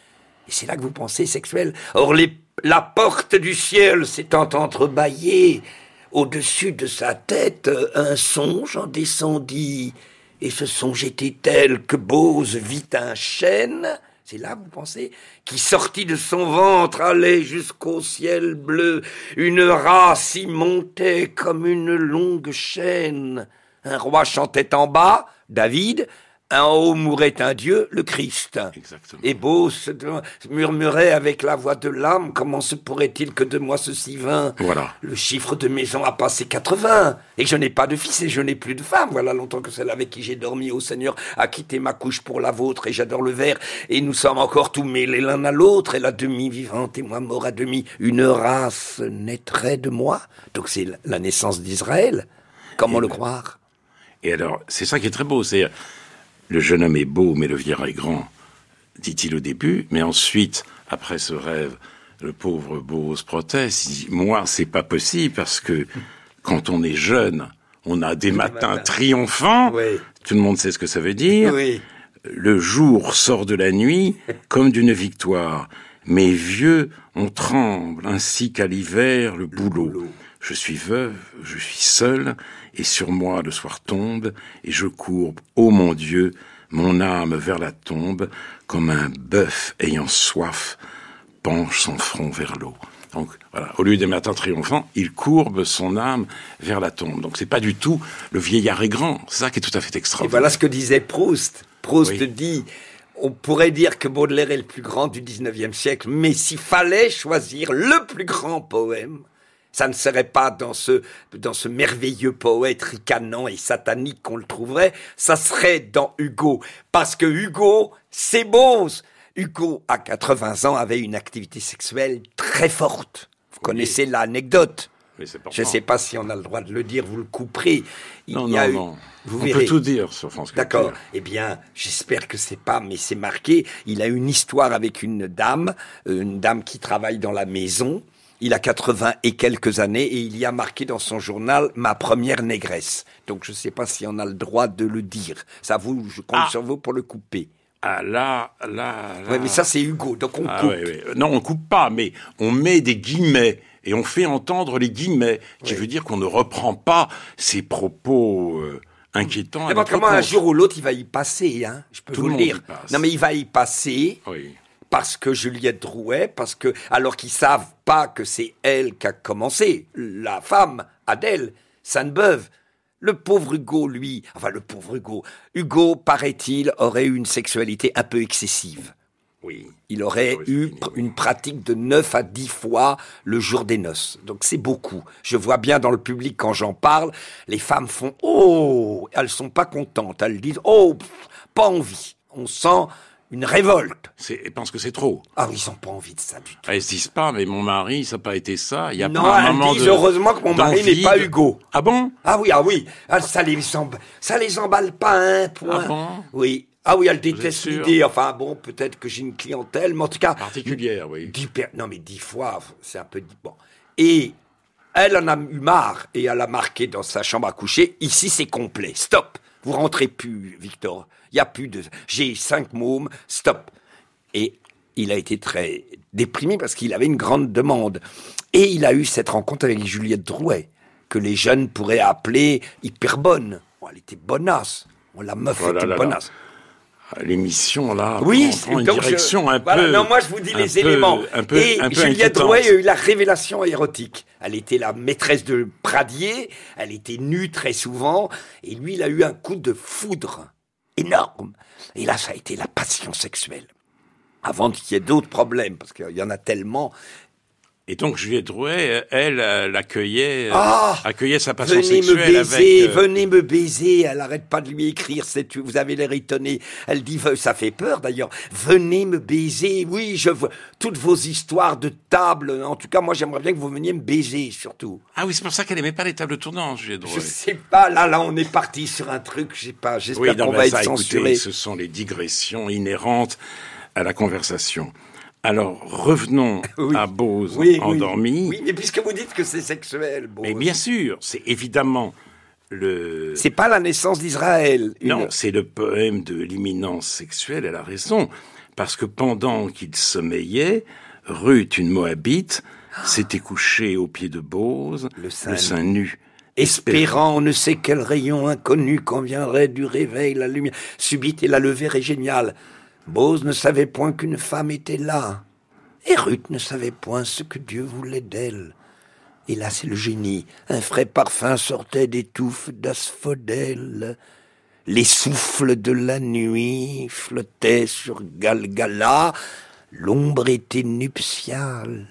Et c'est là que vous pensez sexuel. Or, la porte du ciel s'étant entrebâillée, au-dessus de sa tête, un songe en descendit. Et ce songe était tel que Bose vit un chêne, c'est là, vous pensez, qui sortit de son ventre, allait jusqu'au ciel bleu. Une race y montait comme une longue chaîne. Un roi chantait en bas, David. En haut mourait un dieu, le Christ.
Exactement.
Et Bose murmurait avec la voix de l'âme, comment se pourrait-il que de moi ceci vint?
Voilà.
Le chiffre de maison a passé 80, et je n'ai pas de fils et je n'ai plus de femme. Voilà longtemps que celle avec qui j'ai dormi, ô Seigneur, a quitté ma couche pour la vôtre, et j'adore le verre, et nous sommes encore tout mêlés l'un à l'autre, elle a demi vivante et moi mort à demi. Une race naîtrait de moi. Donc c'est la naissance d'Israël. Comment le croire?
Et alors, c'est ça qui est très beau, c'est... Le jeune homme est beau, mais le vieillard est grand, dit-il au début. Mais ensuite, après ce rêve, le pauvre Bose proteste. Il dit, moi, c'est pas possible parce que quand on est jeune, on a des matins triomphants.
Oui.
Tout le monde sait ce que ça veut dire.
Oui.
Le jour sort de la nuit comme d'une victoire. Mais vieux, on tremble, ainsi qu'à l'hiver, le bouleau. Je suis veuve, je suis seule, et sur moi le soir tombe, et je courbe, ô mon Dieu, mon âme vers la tombe, comme un bœuf ayant soif penche son front vers l'eau. Donc voilà, au lieu des matins triomphants, il courbe son âme vers la tombe. Donc c'est pas du tout le vieillard est grand, c'est ça qui est tout à fait
Et
extraordinaire.
voilà ce que disait Proust. Proust
Oui.
dit, on pourrait dire que Baudelaire est le plus grand du 19e siècle, mais s'il fallait choisir le plus grand poème, ça ne serait pas dans ce merveilleux poète ricanant et satanique qu'on le trouverait, ça serait dans Hugo. Parce que Hugo, c'est Bose. Hugo, à 80 ans, avait une activité sexuelle très forte. Vous connaissez l'anecdote.
Mais c'est
Je ne sais pas si on a le droit de le dire, vous le couperez.
Non.
Vous
On
verrez.
peut tout dire sur France Culture.
D'accord. Eh bien, j'espère que c'est pas, mais c'est marqué. Il a une histoire avec une dame qui travaille dans la maison. Il a 80 et quelques années et il y a marqué dans son journal « Ma première négresse ». Donc je ne sais pas si on a le droit de le dire. Ça je compte sur vous pour le couper.
Ah là.
Oui, mais ça c'est Hugo, donc on coupe.
Oui. Non, on coupe pas, mais on met des guillemets et on fait entendre les guillemets, qui veut dire qu'on ne reprend pas ces propos inquiétants.
Mais comment un jour ou l'autre il va y passer, hein? Je peux
Tout
vous
le
le
monde
dire.
y passe.
Non mais il va y passer.
Oui.
Parce que Juliette Drouet, alors qu'ils savent pas que c'est elle qui a commencé, la femme, Adèle, Sainte-Beuve. Le pauvre Hugo, Hugo, paraît-il, aurait eu une sexualité un peu excessive.
Oui.
Il aurait eu une pratique de 9 à 10 fois le jour des noces. Donc c'est beaucoup. Je vois bien dans le public quand j'en parle, les femmes font « Oh !» Elles sont pas contentes. Elles disent « Oh !» Pas envie. On sent une révolte.
Elles pensent que c'est trop.
Ah oui, ils n'ont pas envie de ça du tout.
Elles se disent pas, mais mon mari, ça n'a pas été ça. Il y a
Non,
pas un
elles
moment
disent heureusement que mon mari n'est pas Hugo.
Ah bon?
Ah oui. Ah, ça les emballe pas à un point.
Ah bon?
Oui. Ah oui, elles détestent
êtes sûr?
l'idée. Enfin bon, peut-être que j'ai une clientèle, mais en tout cas...
Particulière, oui.
10 fois, c'est un peu... Bon. Et elle en a eu marre et elle a marqué dans sa chambre à coucher, ici c'est complet, stop. Vous rentrez plus, Victor. Il y a plus de... J'ai 5 mômes, stop. Et il a été très déprimé parce qu'il avait une grande demande. Et il a eu cette rencontre avec Juliette Drouet, que les jeunes pourraient appeler hyper bonne. Bon, elle était bonasse. La meuf était bonasse.
L'émission, là,
oui,
prend une direction un peu...
Non, moi, je vous dis les éléments. Et Juliette Drouet a eu la révélation érotique. Elle était la maîtresse de Pradier, elle était nue très souvent, et lui, il a eu un coup de foudre énorme. Et là, ça a été la passion sexuelle. Avant qu'il y ait d'autres problèmes, parce qu'il y en a tellement...
Et donc Juliette Drouet, elle accueillait sa passion
venez
sexuelle
me baiser,
avec...
venez me baiser. Elle arrête pas de lui écrire. Vous avez l'air étonné. Elle dit, ça fait peur d'ailleurs. Venez me baiser. Oui, je vois toutes vos histoires de table. En tout cas, moi, j'aimerais bien que vous veniez me baiser, surtout.
Ah oui, c'est pour ça qu'elle aimait pas les tables tournantes, Juliette Drouet.
Je sais pas. Là, on est parti sur un truc. Je sais pas. J'espère qu'on va être censuré.
Écoutez, ce sont les digressions inhérentes à la conversation. Alors, revenons à Bose endormi.
Oui, mais puisque vous dites que c'est sexuel, Bose.
Mais bien sûr, c'est évidemment le...
C'est pas la naissance d'Israël.
Non, c'est le poème de l'imminence sexuelle, elle a raison. parce que pendant qu'il sommeillait, Ruth, une Moabite, s'était couchée au pied de Bose, le sein nu,
espérant on ne sait quel rayon inconnu quand viendrait du réveil la lumière subite et la levée est géniale. Bose ne savait point qu'une femme était là, et Ruth ne savait point ce que Dieu voulait d'elle. Et là, c'est le génie. Un frais parfum sortait des touffes d'asphodèle. Les souffles de la nuit flottaient sur Galgala. L'ombre était nuptiale,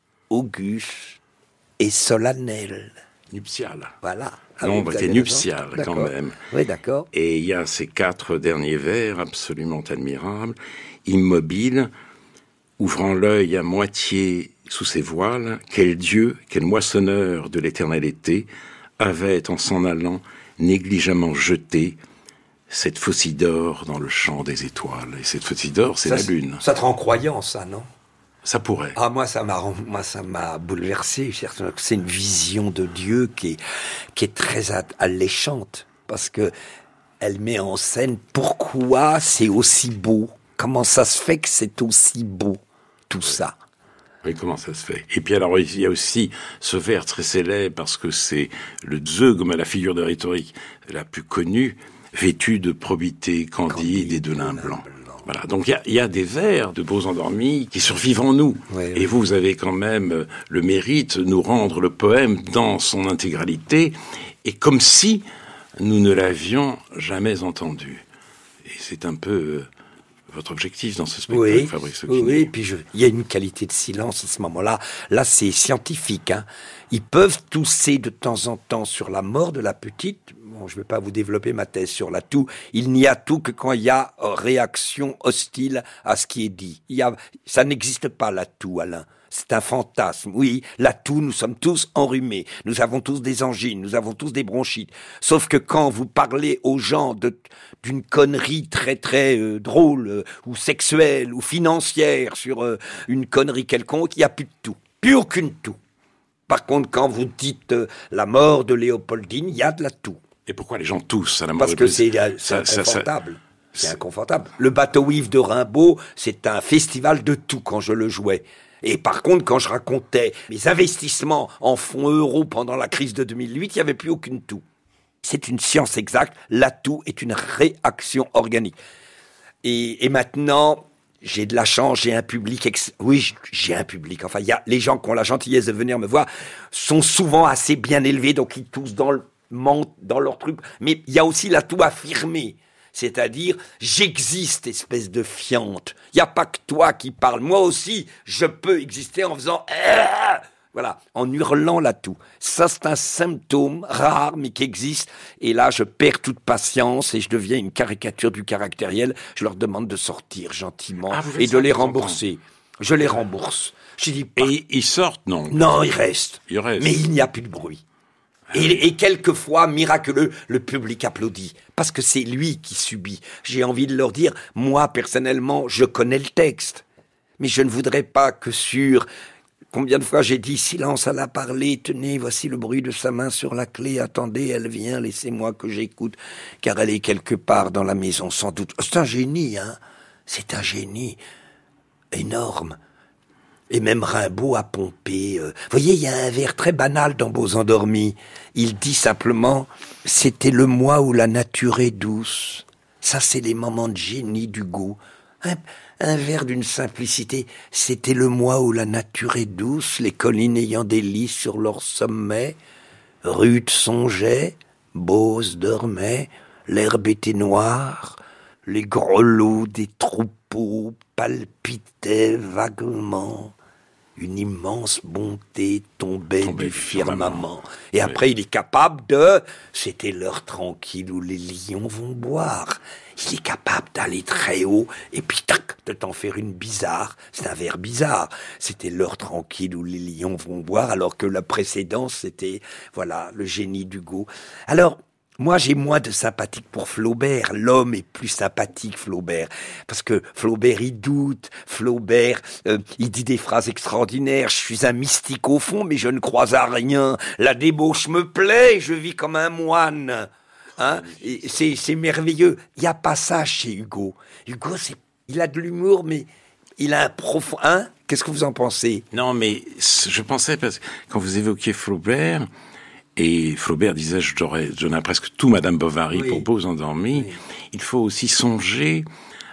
auguste et solennelle.
Nuptiale.
Voilà.
L'ombre était nuptiale quand même.
Oui, d'accord.
Et il y a ces 4 derniers vers absolument admirables. Immobile, ouvrant l'œil à moitié sous ses voiles, quel dieu, quel moissonneur de l'éternel été avait, en s'en allant, négligemment jeté cette faucille d'or dans le champ des étoiles. Et cette faucille d'or, c'est la lune.
Ça te rend croyant, ça, non?
Ça pourrait.
Ah, moi, ça m'a bouleversé. C'est une vision de Dieu qui est très alléchante, parce que elle met en scène pourquoi c'est aussi beau. Comment ça se fait que c'est aussi beau, tout ça?
Oui, comment ça se fait? Et puis alors, il y a aussi ce vers très célèbre, parce que c'est le zeugme, la figure de rhétorique la plus connue, vêtu de probité candide et de lin blanc. Voilà. Donc il y a des vers de beaux endormis qui survivent en nous.
Oui,
et vous avez quand même le mérite de nous rendre le poème dans son intégralité, et comme si nous ne l'avions jamais entendu. Et c'est un peu votre objectif dans ce spectacle, Fabrice Hauquinet.
Oui, puis il y a une qualité de silence à ce moment-là. Là, c'est scientifique. Ils peuvent tousser de temps en temps sur la mort de la petite. Bon, je ne vais pas vous développer ma thèse sur la toux. Il n'y a toux que quand il y a réaction hostile à ce qui est dit. Ça n'existe pas, la toux, Alain. C'est un fantasme. Oui, la toux, nous sommes tous enrhumés. Nous avons tous des angines, nous avons tous des bronchites. Sauf que quand vous parlez aux gens d'une connerie très très drôle ou sexuelle ou financière sur une connerie quelconque, il n'y a plus de toux. Plus aucune toux. Par contre, quand vous dites la mort de Léopoldine, il y a de la toux.
Et pourquoi les gens toussent à la mort
Parce
de
que
Léopoldine?
c'est inconfortable. C'est inconfortable. Le bateau-ivre de Rimbaud, c'est un festival de toux quand je le jouais. Et par contre, quand je racontais mes investissements en fonds euros pendant la crise de 2008, il n'y avait plus aucune toux. C'est une science exacte. La toux est une réaction organique. Et maintenant, j'ai de la chance, j'ai un public. Oui, j'ai un public. Enfin, les gens qui ont la gentillesse de venir me voir sont souvent assez bien élevés, donc ils toussent dans leur truc. Mais il y a aussi la toux affirmée. C'est-à-dire, j'existe, espèce de fiante. Il n'y a pas que toi qui parles. Moi aussi, je peux exister en faisant... Voilà, en hurlant la toux. Ça, c'est un symptôme rare, mais qui existe. Et là, je perds toute patience et je deviens une caricature du caractériel. Je leur demande de sortir gentiment et de les rembourser. Je les rembourse. Je dis pas...
Et ils sortent, non?
Non, ils restent.
Ils restent.
Mais il n'y a plus de bruit. Et quelquefois, miraculeux, le public applaudit. Parce que c'est lui qui subit. J'ai envie de leur dire, moi, personnellement, je connais le texte. Mais je ne voudrais pas que sur... Combien de fois j'ai dit, silence, elle a parlé, tenez, voici le bruit de sa main sur la clé, attendez, elle vient, laissez-moi que j'écoute, car elle est quelque part dans la maison, sans doute. C'est un génie, hein. C'est un génie énorme. Et même Rimbaud a pompé. Vous voyez, il y a un vers très banal dans Beaux endormis. Il dit simplement « C'était le mois où la nature est douce ». Ça, c'est les moments de génie d'Hugo. Un vers d'une simplicité. « C'était le mois où la nature est douce, les collines ayant des lys sur leur sommet. Ruth songeait, Bose dormait, l'herbe était noire, les grelots des troupeaux palpitaient vaguement. » Une immense bonté tombait du firmament. Et après, il est capable de... C'était l'heure tranquille où les lions vont boire. Il est capable d'aller très haut et puis, tac, de t'en faire une bizarre. C'est un vers bizarre. C'était l'heure tranquille où les lions vont boire, alors que la précédence, c'était, voilà, le génie d'Hugo. Alors... Moi, j'ai moins de sympathie pour Flaubert. L'homme est plus sympathique, Flaubert. Parce que Flaubert, il doute. Flaubert, il dit des phrases extraordinaires. Je suis un mystique au fond, mais je ne crois à rien. La débauche me plaît, je vis comme un moine. Hein? Et c'est merveilleux. Il n'y a pas ça chez Hugo. Hugo, Il a de l'humour, mais il a un profond... Hein? Qu'est-ce que vous en pensez?
Non, mais je pensais, parce que quand vous évoquiez Flaubert, et Flaubert disait, je donnerais presque tout Madame Bovary pour Beaux endormis, il faut aussi songer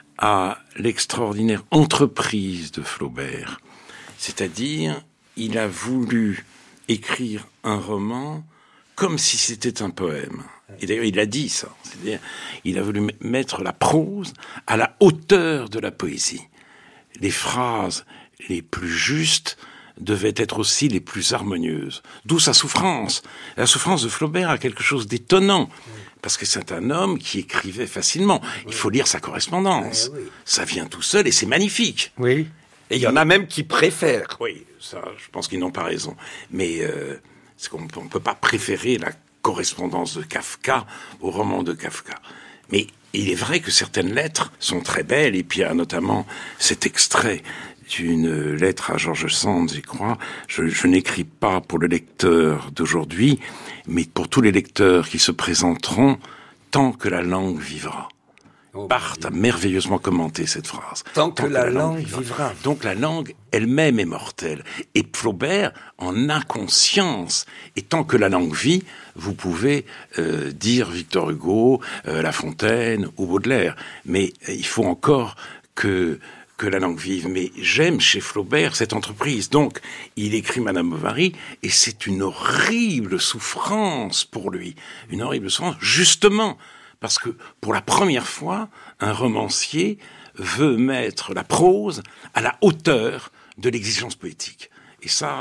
à l'extraordinaire entreprise de Flaubert. C'est-à-dire, il a voulu écrire un roman comme si c'était un poème. Et d'ailleurs, il a dit ça. C'est-à-dire, il a voulu mettre la prose à la hauteur de la poésie. Les phrases les plus justes devaient être aussi les plus harmonieuses. D'où sa souffrance. La souffrance de Flaubert a quelque chose d'étonnant. Parce que c'est un homme qui écrivait facilement. Il faut lire sa correspondance. Ça vient tout seul et c'est magnifique.
Oui. Et il y en a même qui préfèrent.
Oui, ça, je pense qu'ils n'ont pas raison. Mais c'est qu'on ne peut pas préférer la correspondance de Kafka au roman de Kafka. Mais il est vrai que certaines lettres sont très belles. Et puis il y a notamment cet extrait d'une lettre à George Sand, je crois. Je n'écris pas pour le lecteur d'aujourd'hui, mais pour tous les lecteurs qui se présenteront tant que la langue vivra. Barthes a merveilleusement commenté cette phrase.
Tant que la langue vivra.
Donc la langue elle-même est mortelle. Et Flaubert en a conscience. Et tant que la langue vit, vous pouvez dire Victor Hugo, La Fontaine ou Baudelaire. Mais il faut encore que la langue vive. Mais j'aime chez Flaubert cette entreprise. Donc, il écrit Madame Bovary, et c'est une horrible souffrance pour lui. Une horrible souffrance, justement, parce que, pour la première fois, un romancier veut mettre la prose à la hauteur de l'exigence poétique. Et ça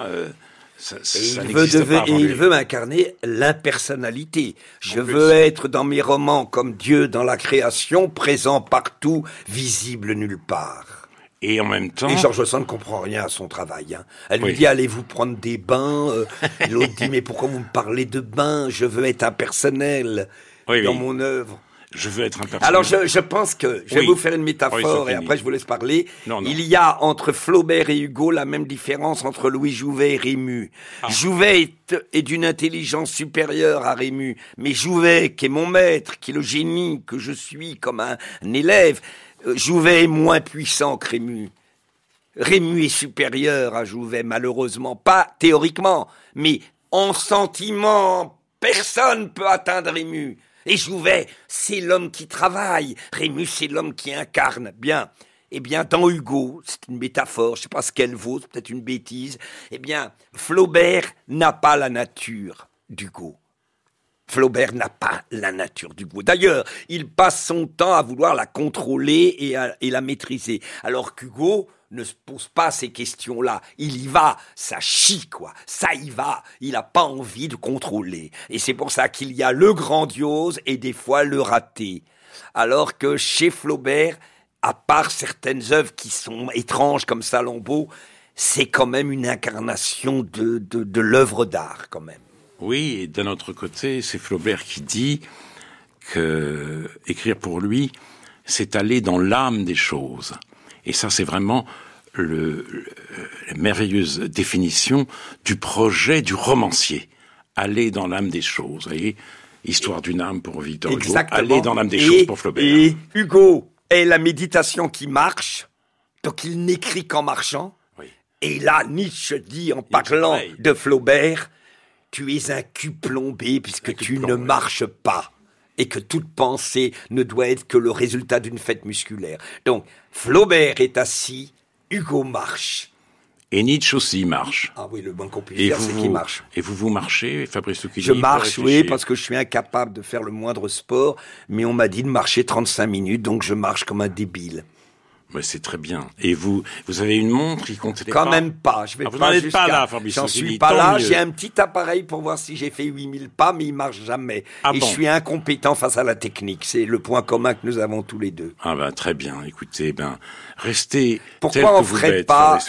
n'existe pas avant lui.
Il veut incarner l'impersonnalité. Je veux être dans mes romans comme Dieu dans la création, présent partout, visible nulle part.
Et en même temps...
Et George Sand ne comprend rien à son travail. Hein. Elle lui dit, allez-vous prendre des bains. L'autre dit, mais pourquoi vous me parlez de bains? Je veux être impersonnel dans mon œuvre.
Je veux être impersonnel.
Alors, je pense que... Je vais vous faire une métaphore et après je vous laisse parler.
Non.
Il y a entre Flaubert et Hugo la même différence entre Louis Jouvet et Rémus. Jouvet est d'une intelligence supérieure à Rémus. Mais Jouvet, qui est mon maître, qui est le génie que je suis comme un élève, Jouvet est moins puissant que Rémus. Rémus est supérieur à Jouvet, malheureusement. Pas théoriquement, mais en sentiment, personne peut atteindre Rémus. Et Jouvet, c'est l'homme qui travaille. Rémus, c'est l'homme qui incarne. Bien. Eh bien, dans Hugo, c'est une métaphore, je sais pas ce qu'elle vaut, c'est peut-être une bêtise. Eh bien, Flaubert n'a pas la nature d'Hugo. Flaubert n'a pas la nature d'Hugo. D'ailleurs, il passe son temps à vouloir la contrôler et la maîtriser. Alors qu'Hugo ne se pose pas ces questions-là. Il y va, ça chie, quoi. Ça y va. Il n'a pas envie de contrôler. Et c'est pour ça qu'il y a le grandiose et des fois le raté. Alors que chez Flaubert, à part certaines œuvres qui sont étranges comme Salammbô, c'est quand même une incarnation de l'œuvre d'art, quand même.
Oui, et d'un autre côté, c'est Flaubert qui dit que écrire pour lui, c'est aller dans l'âme des choses. Et ça, c'est vraiment la merveilleuse définition du projet du romancier. Aller dans l'âme des choses. Vous voyez, Histoire d'une âme pour Victor Hugo. Aller dans l'âme des choses pour Flaubert.
Et Hugo est la méditation qui marche, donc il n'écrit qu'en marchant. Oui. Et là, Nietzsche dit, en parlant de Flaubert, tu es un cul plombé puisque tu ne marches pas. Et que toute pensée ne doit être que le résultat d'une fête musculaire. Donc, Flaubert est assis, Hugo marche.
Et Nietzsche aussi marche.
Ah oui, le moins qu'on puisse dire, c'est qu'il marche.
Et vous marchez, Fabrice Lucchini?
Je marche, oui, parce que je suis incapable de faire le moindre sport, mais on m'a dit de marcher 35 minutes, donc je marche comme un débile.
Mais c'est très bien. Et vous avez une montre qui compte les pas?
Quand même pas. Je vais
vous n'en êtes pas là, Fabrice.
J'en suis pas là. J'ai un petit appareil pour voir si j'ai fait 8000 pas, mais il marche jamais. Je suis incompétent face à la technique. C'est le point commun que nous avons tous les deux.
Ah ben très bien. Écoutez, restez.
Pourquoi on ferait pas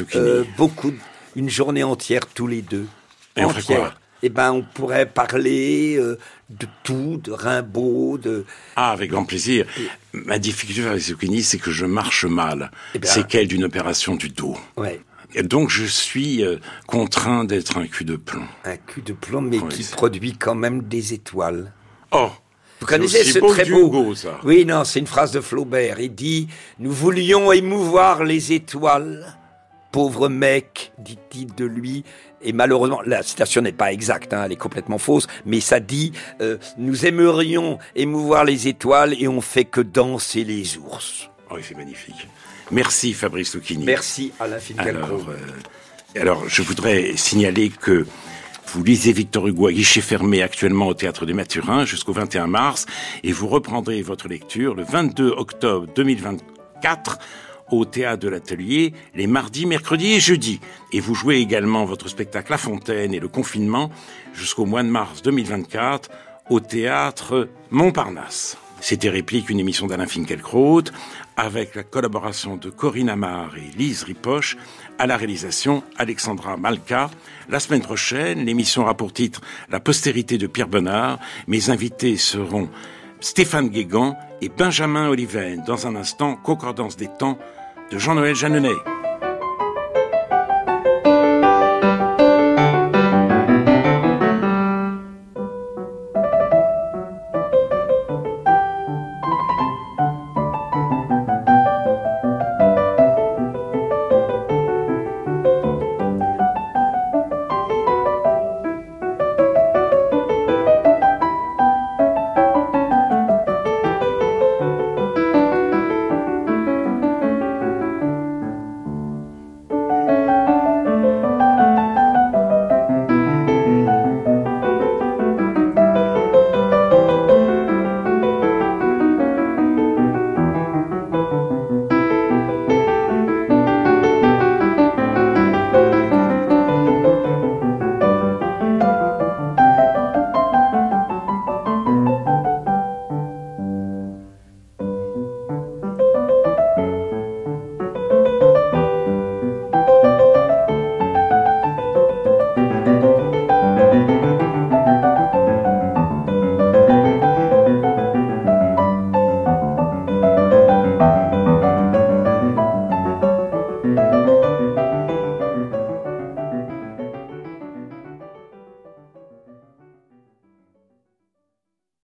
une journée entière tous les deux?
Et on ferait quoi?
On pourrait parler de tout, de Rimbaud,
Ah, avec grand plaisir. Ma difficulté avec Lucchini, c'est que je marche mal. Séquelle d'une opération du dos.
Ouais.
Et donc, je suis contraint d'être un cul de plomb.
Un cul de plomb, mais qui produit quand même des étoiles.
Oh!
Vous connaissez ce
beau
très
que
beau...
Hugo, ça.
Oui, non, c'est une phrase de Flaubert. Il dit « Nous voulions émouvoir les étoiles. Pauvre mec, dit-il de lui. » Et malheureusement, la citation n'est pas exacte, hein, elle est complètement fausse, mais ça dit nous aimerions émouvoir les étoiles et on fait que danser les ours. »
Oui, c'est magnifique. Merci Fabrice Lucchini.
Merci Alain Finkielkraut.
Alors, je voudrais signaler que vous lisez Victor Hugo à guichet fermé actuellement au Théâtre des Mathurins jusqu'au 21 mars et vous reprendrez votre lecture le 22 octobre 2024 au Théâtre de l'Atelier les mardis, mercredis et jeudis. Et vous jouez également votre spectacle La Fontaine et le confinement jusqu'au mois de mars 2024 au Théâtre Montparnasse. C'était Réplique, une émission d'Alain Finkielkraut avec la collaboration de Corinne Amar et Lise Ripoche, à la réalisation Alexandra Malka. La semaine prochaine, l'émission aura pour titre La postérité de Pierre Bonnard. Mes invités seront Stéphane Guégan et Benjamin Oliven. Dans un instant, Concordance des temps de Jean-Noël Jeanneney.